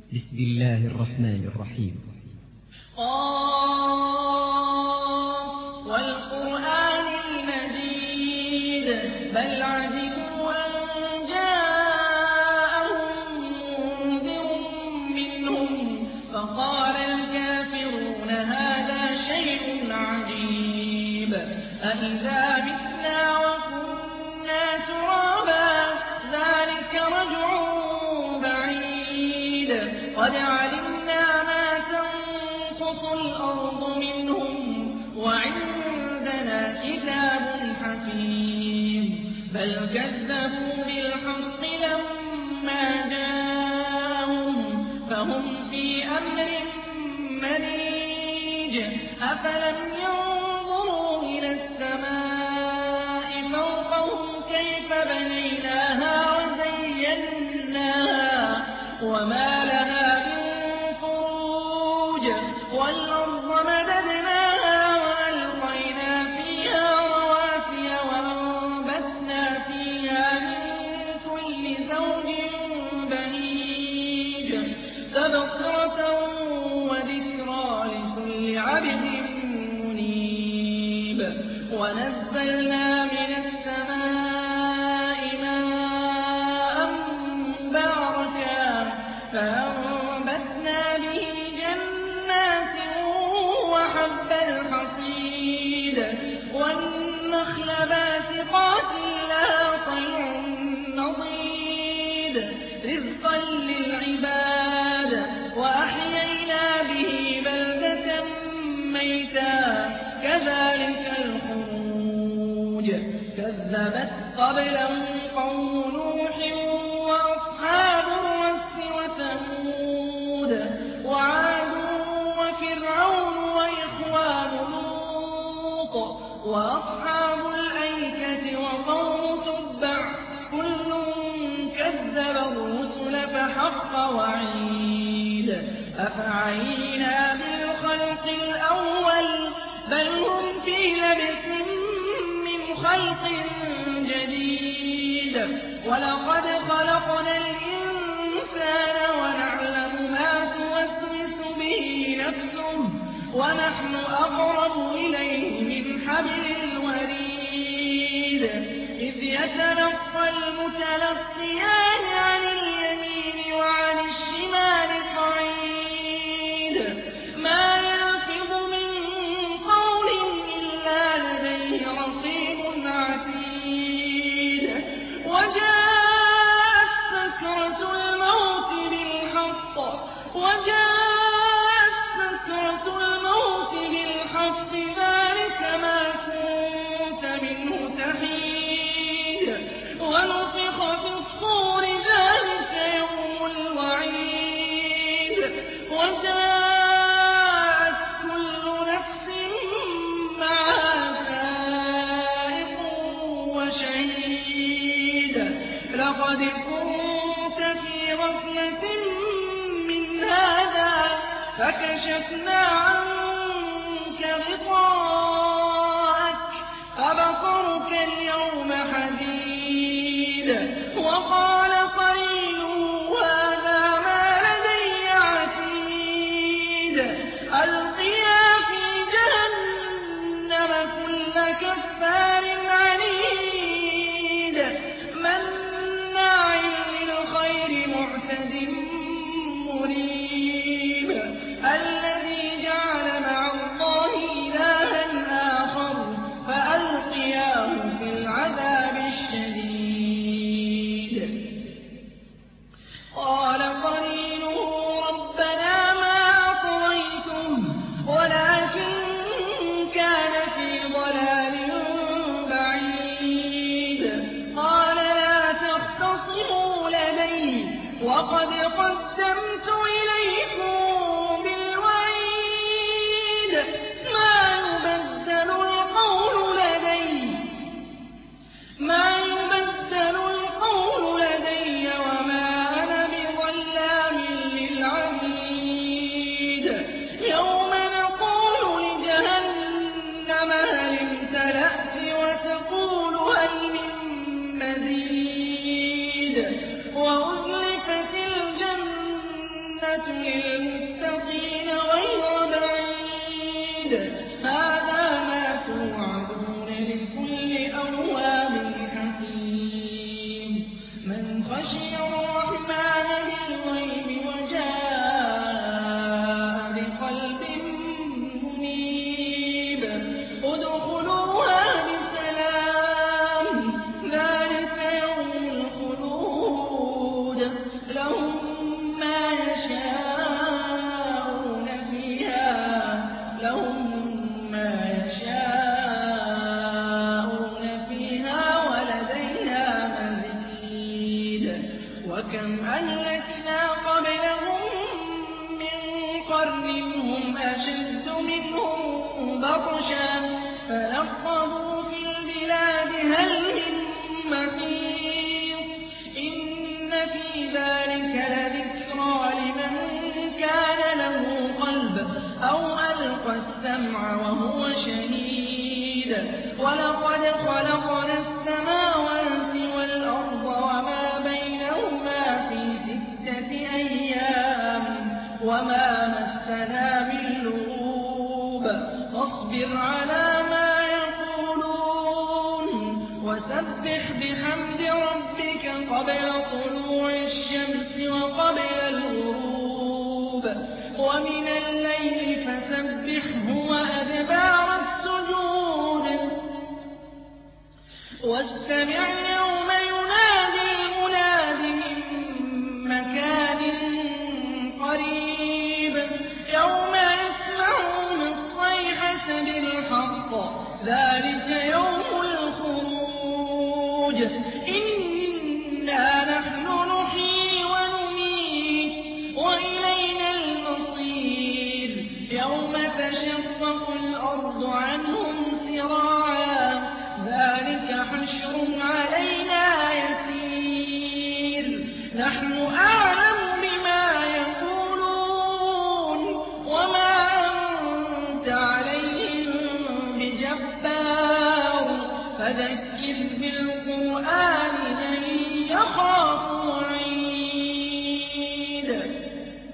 بسم الله الرحمن الرحيم. والقرآن المجيد بل عجبوا أن جاءهم منذر منهم فقال الكافرون هذا شيء عجيب أإذا متنا وكنا ترابا ذلك رجع بعيد قد علمنا ما تنقص الأرض منهم وعندنا كتاب حكيم بل كذبوا بالحق لما جاءهم فهم في أمر مريج أفلم ينظروا إلى السماء فوقهم كيف بنيناها وزيناها وما لها من فروج والأرض مددناها وألقينا فيها رواسي وأنبتنا فيها من كل زوج بهيج تبصرة وذكرى لكل عبد منيب ونزلنا من السماء ماء مباركا فأنبتنا به جنات وحب الحصيد والنخل باسقات لها طلع نضيد رزقا للعباد وأحيينا به بلدة ميتا كذلك الخروج كذبت قبلهم قوم نوح وأصحاب الرس وثمود وعاد وفرعون وإخوان لوط وأصحاب الأيكة وقوم تبع كل كذب الرسل فحق وعيد أفعينا بالخلق الأول بل هم في لبس من خلق جديد ولقد خلقنا الإنسان ونعلم ما توسوس به نفسه ونحن أقرب إليه من حبل الوريد إذ يتلقى المتلقيان عن اليمين وعن الشمال قعيد ما يلفظ من قول إلا لديه رقيب عتيد وجاءت سكرة الموت بالحق ذلك ما كنت منه تحيد ونفخ في الصور ذلك يوم الوعيد وجاءت كل نفس معها سائق وشهيد لقد كنت في غفلة من هذا فكشفنا عنك غطاءك فبصرك اليوم حديد وقال قرينه هذا ما لدي عتيد ألقيا في جهنم كل كفار عنيد مناع للخير معتد مريب الذي جعل مع الله إلها آخر فألقياه في العذاب الجنة للمتقين غير بعيد هذا ما توعدون لكل أواب حكيم من خشي الرحمن بالغيب وجاء بقلب منيب ادخلوها بسلام ذلك يوم الخلود لهم ما يشاءون فيها ولدينا مزيد وكم أهلكنا قبلهم من قرن هم أشد منهم بطشا فنقبوا في البلاد هل من محيص إن في ذلك لذكرى لمن كان له قلب أو ألقى السمع وهو شهيد ولقد خلقنا السماوات والأرض وما بينهما في 6 أيام وما مسنا من لغوب فاصبر على ما يقولون وسبح بحمد ربك قبل طلوع الشمس وقبل الغروب ومن الليل فسبحه وأدبار السجود واستمع يوم ينادي المناد من مكان قريب يوم يسمعون الصيحة بالحق ذلك يوم الخروج إنا نحن نحيي ونميت وإلينا المصير يوم تشقق الأرض عنهم سراعا ذلك حشر علينا يسير نحن أعلم بما يقولون وما أنت عليهم بجبار فذكر بالقرآن من يخافون